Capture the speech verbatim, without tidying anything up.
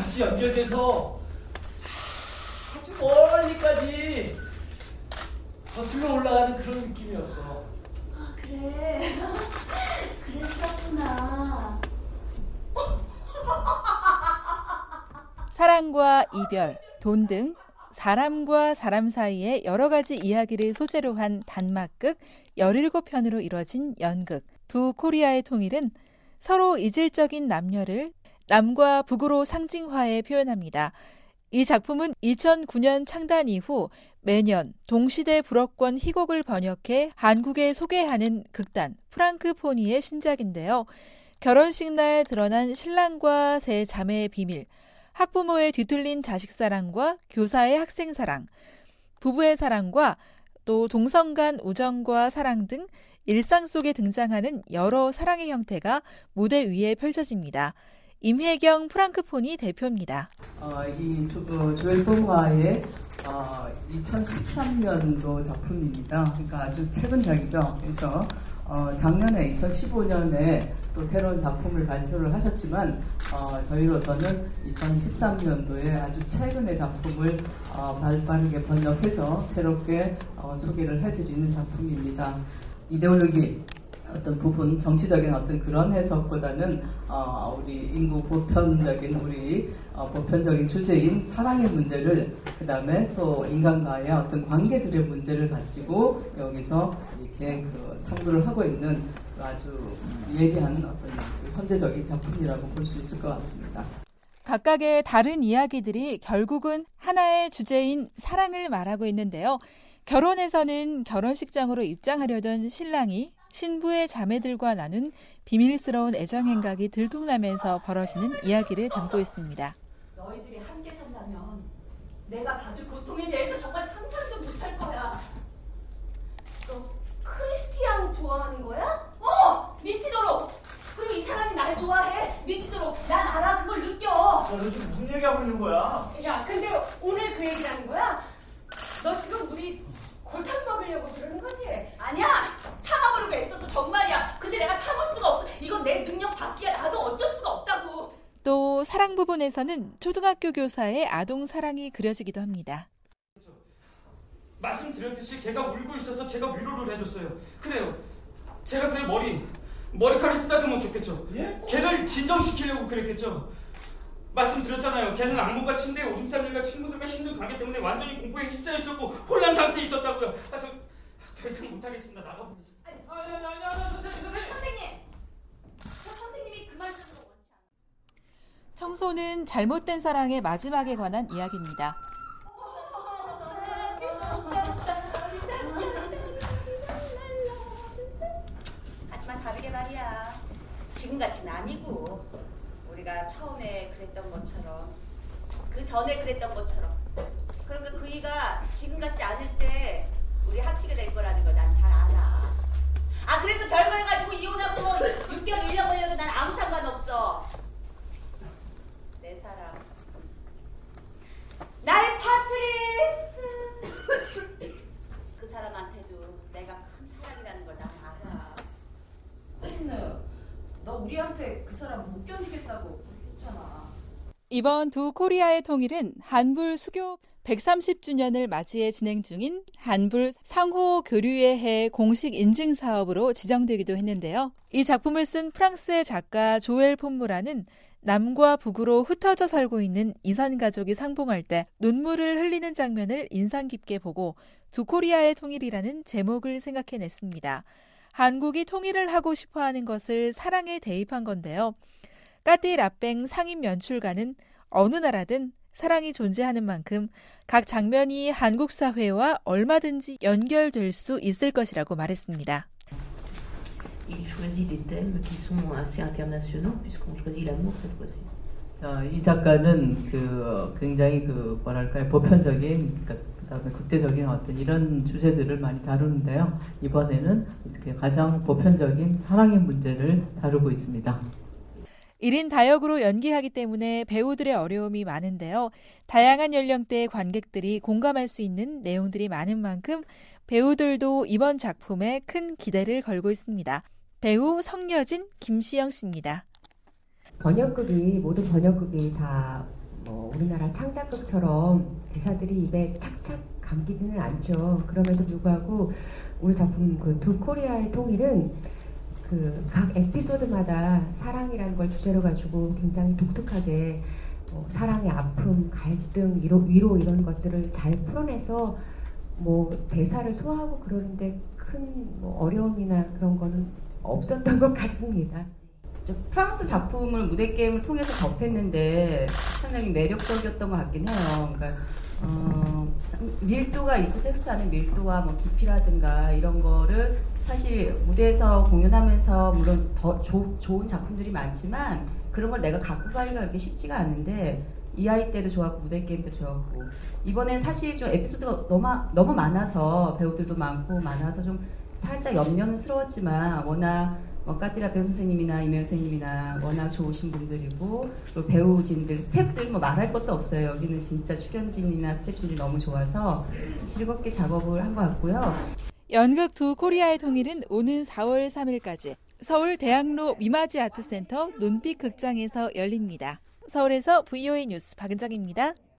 다시 연결돼서 아주 멀리까지 거슬러 올라가는 그런 느낌이었어. 아, 그래. 그랬었구나. 사랑과 이별, 돈 등 사람과 사람 사이의 여러 가지 이야기를 소재로 한 단막극 열일곱 편으로 이뤄진 연극 두 코리아의 통일은 서로 이질적인 남녀를 남과 북으로 상징화해 표현합니다. 이 작품은 이천구 년 창단 이후 매년 동시대 불어권 희곡을 번역해 한국에 소개하는 극단 프랑크포니의 신작인데요. 결혼식 날 드러난 신랑과 세 자매의 비밀, 학부모의 뒤틀린 자식 사랑과 교사의 학생 사랑, 부부의 사랑과 또 동성 간 우정과 사랑 등 일상 속에 등장하는 여러 사랑의 형태가 무대 위에 펼쳐집니다. 임혜경 프랑크포니 대표입니다. 어, 이 조, 조엘 폼화의 어, 이천십삼 년도 작품입니다. 그러니까 아주 최근작이죠. 그래서 어, 작년에 이천십오 년에 또 새로운 작품을 발표를 하셨지만 어, 저희로서는 이천십삼 년도에 아주 최근의 작품을 어, 발빠르게 번역해서 새롭게 어, 소개를 해드리는 작품입니다. 이데올로기 어떤 부분, 정치적인 어떤 그런 해석보다는 어, 우리 인구 보편적인 우리 어, 보편적인 주제인 사랑의 문제를, 그 다음에 또 인간과의 어떤 관계들의 문제를 가지고 여기서 이렇게 그 탐구를 하고 있는 아주 예리한 어떤 현대적인 작품이라고 볼 수 있을 것 같습니다. 각각의 다른 이야기들이 결국은 하나의 주제인 사랑을 말하고 있는데요. 결혼에서는 결혼식장으로 입장하려던 신랑이 신부의 자매들과 나눈 비밀스러운 애정 행각이 들통나면서 벌어지는 이야기를 담고 있습니다. 너희들이 함께 산다면 내가 받을 고통에 대해서 정말 상상도 못할 거야. 너 크리스티앙 좋아하는 거야? 어! 미치도록! 그리고 이 사람이 날 좋아해. 미치도록. 난 알아. 그걸 느껴. 야, 너 지금 무슨 얘기하고 있는 거야? 야, 근데 오늘 그 얘기라는 거야? 너 지금 우리 골탕 먹으려고 그러는 거지? 아니야! 참아보려고 애써서 정말이야. 근데 내가 참을 수가 없어. 이건 내 능력 밖이야. 나도 어쩔 수가 없다고. 또 사랑 부분에서는 초등학교 교사의 아동 사랑이 그려지기도 합니다. 말씀드렸듯이 걔가 울고 있어서 제가 위로를 해줬어요. 그래요. 제가 그의 머리, 머리카락을 쓰다듬으면 좋겠죠. 예? 걔를 진정시키려고 그랬겠죠. 말씀드렸잖아요. 걔는 악몽과 침대에 오줌 쌀일과 친구들과 힘든 관계 때문에 완전히 공포에 휩싸여 있었고 혼란 상태에 있었다고요. 아, 저 더 이상 못하겠습니다. 나가보겠습니다. 아니, 아니, 아니, 아니, 아니, 선생님, 선생님. 선생님! 저 선생님이 그만 두는 거 원치 않아요. 청소는 잘못된 사랑의 마지막에 관한 이야기입니다. 하지만 다르게 말이야. 지금같이는 아니고 우리가 처음에 그랬던 것처럼, 그 전에 그랬던 것처럼. 그러니까 그이가 지금같지 않을 때 우리 합치게 될 거라는 걸 난 잘 알아. 아, 그래서 별거 해가지고 이혼하고 뭐 육 개월 일 년 걸려도 난 아무 상관없어. 내 사랑, 나의 파트리스. 그 사람한테도 내가 큰 사랑이라는 걸 난 알아. 너, 너 우리한테 그 사람 못 견디겠다고 했잖아. 이번 두 코리아의 통일은 한불 수교 백삼십 주년을 맞이해 진행 중인 한불 상호 교류의 해 공식 인증 사업으로 지정되기도 했는데요. 이 작품을 쓴 프랑스의 작가 조엘 폼무라는 남과 북으로 흩어져 살고 있는 이산 가족이 상봉할 때 눈물을 흘리는 장면을 인상 깊게 보고 두 코리아의 통일이라는 제목을 생각해냈습니다. 한국이 통일을 하고 싶어하는 것을 사랑에 대입한 건데요. 까띠 라뺑 상임 연출가는 어느 나라든 사랑이 존재하는 만큼 각 장면이 한국 사회와 얼마든지 연결될 수 있을 것이라고 말했습니다. Il choisit des thèmes qui sont assez internationaux puisqu'on choisit l'amour cette fois-ci. 자, 이 작가는 그 굉장히 그 뭐랄까요 보편적인, 그러니까 그다음에 국제적인 어떤 이런 주제들을 많이 다루는데요. 이번에는 이렇게 가장 보편적인 사랑의 문제를 다루고 있습니다. 일 인 다역으로 연기하기 때문에 배우들의 어려움이 많은데요. 다양한 연령대의 관객들이 공감할 수 있는 내용들이 많은 만큼 배우들도 이번 작품에 큰 기대를 걸고 있습니다. 배우 성여진, 김시영 씨입니다. 번역극이 모든 번역극이 다 우리나라 창작극처럼 대사들이 입에 착착 감기지는 않죠. 그럼에도 불구하고 오늘 작품 그 두 코리아의 통일은 그 각 에피소드마다 사랑이라는 걸 주제로 가지고 굉장히 독특하게 어, 사랑의 아픔, 갈등, 위로, 위로 이런 것들을 잘 풀어내서 뭐 대사를 소화하고 그러는데 큰 뭐 어려움이나 그런 거는 없었던 것 같습니다. 프랑스 작품을 무대 게임을 통해서 접했는데 상당히 매력적이었던 것 같긴 해요. 그러니까 어, 밀도가 있고 텍스트 안에 밀도와 뭐 깊이라든가 이런 거를 사실 무대에서 공연하면서 물론 더 조, 좋은 작품들이 많지만 그런 걸 내가 갖고 가기가 그렇게 쉽지가 않은데 이 아이 때도 좋았고 무대 게임도 좋았고 이번엔 사실 좀 에피소드가 너무 너무 많아서 배우들도 많고 많아서 좀 살짝 염려스러웠지만 워낙 뭐 까띠라 배우 선생님이나 이명 선생님이나 워낙 좋으신 분들이고 또 배우진들, 스태프들 뭐 말할 것도 없어요. 여기는 진짜 출연진이나 스태프진이 너무 좋아서 즐겁게 작업을 한 것 같고요. 연극 두 코리아의 통일은 오는 사월 삼일까지 서울 대학로 미마지 아트센터 논빛 극장에서 열립니다. 서울에서 브이오에이 뉴스 박은정입니다.